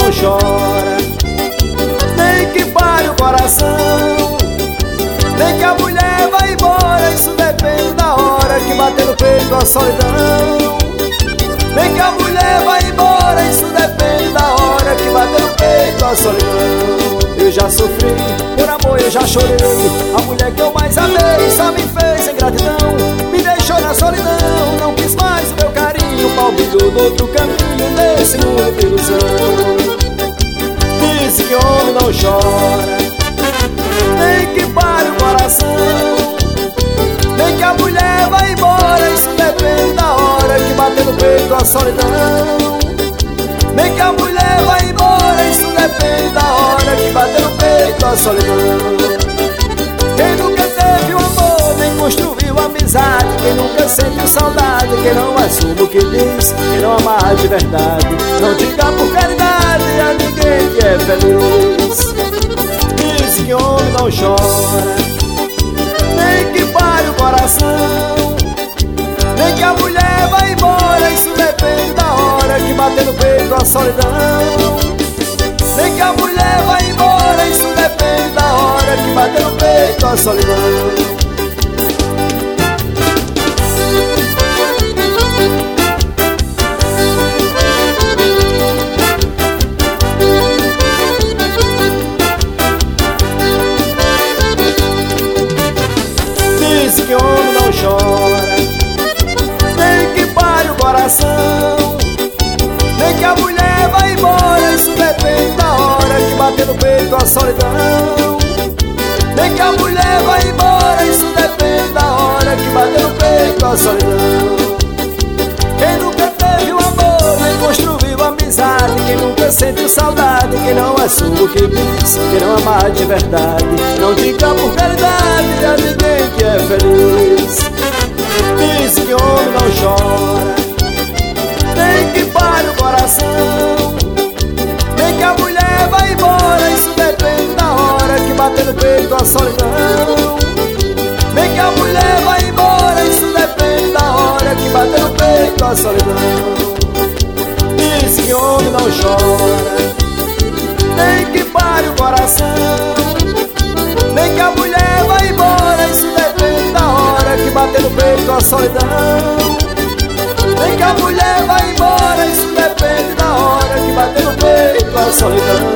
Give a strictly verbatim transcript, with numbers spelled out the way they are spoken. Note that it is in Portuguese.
não chora, nem que pare o coração, nem que a mulher vá embora. Isso depende da hora que bater no peito a solidão. Nem que a mulher vá embora. Isso depende da hora que bater no peito a solidão. Eu já sofri, por amor eu já chorei. A mulher que eu mais amei só me fez ingratidão. Me deixou na solidão, não quis mais o meu carinho. Palpitou no outro caminho, nesse mundo de ilusão. Diz que homem não chora, nem que pare o coração, nem que a mulher vá embora. Isso depende da hora que bater no peito a solidão. Nem que a mulher vá embora. Isso depende da hora que bater no peito a solidão. Quem nunca teve um amor, nem construiu amizade, quem nunca sentiu saudade, quem não assume o que diz, quem não ama de verdade, não diga por caridade a ninguém que é feliz. Diz que homem não chora, nem que pare o coração, nem que a mulher vá embora. Isso depende da hora que bater no peito a solidão. Nem que a mulher vá embora. Isso depende da hora que bater no peito a solidão. Diz que homem não chora, nem que pare o coração, nem que a mulher vá embora. Isso depende da hora que bater no peito a solidão. Nem que a mulher vá embora. Isso depende da hora que bater no peito a solidão. Quem nunca teve um amor, nem construiu amizade, quem nunca sentiu saudade, quem não assume o que diz, quem não ama de verdade, não diga por caridade a ninguém que é feliz. Diz que homem não chora, nem que pare o coração, nem que a mulher vá embora. Isso depende da hora que bater no peito a solidão. Nem que a mulher vá embora. Isso depende da hora que bater no peito a solidão. Diz que homem não chora, nem que pare o coração, nem que a mulher vá embora. Isso depende da hora que bater no peito a solidão. Nem que a mulher vá embora. Isso depende da hora que bater no peito a solidão.